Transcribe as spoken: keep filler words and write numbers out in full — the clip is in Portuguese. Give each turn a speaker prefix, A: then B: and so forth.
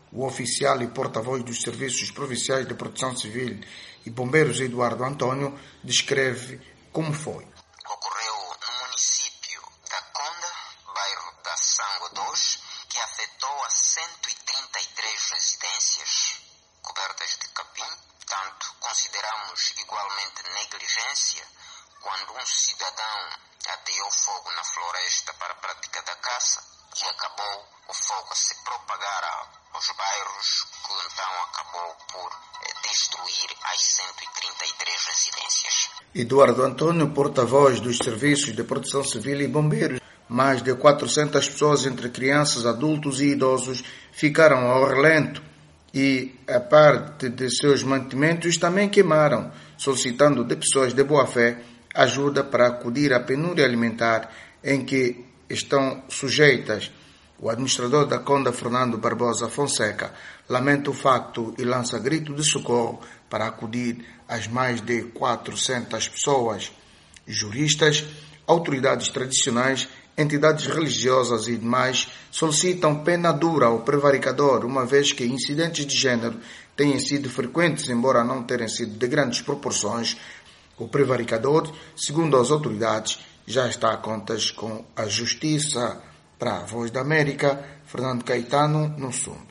A: O oficial e porta-voz dos Serviços Provinciais de Proteção Civil e Bombeiros, Eduardo Antônio, descreve como foi.
B: Ocorreu no município da Conda, bairro da Sango dois, que afetou a cento e trinta e três residências cobertas de capim. Portanto, consideramos igualmente negligência quando um cidadão ateou fogo na floresta para a prática da caça e acabou o fogo a se propagar aos bairros, que então acabou por destruir as cento e trinta e três residências.
A: Eduardo Antônio, porta-voz dos Serviços de Proteção Civil e Bombeiros. Mais de quatrocentas pessoas, entre crianças, adultos e idosos, ficaram ao relento e a parte de seus mantimentos também queimaram, solicitando de pessoas de boa-fé ajuda para acudir à penúria alimentar em que estão sujeitas. O administrador da Conda, Fernando Barbosa Fonseca, lamenta o facto e lança grito de socorro para acudir às mais de quatrocentas pessoas. Juristas, autoridades tradicionais, entidades religiosas e demais solicitam pena dura ao prevaricador, uma vez que incidentes de género têm sido frequentes, embora não terem sido de grandes proporções. O prevaricador, segundo as autoridades, já está a contas com a Justiça. Para a Voz da América, Fernando Caetano, no Sul.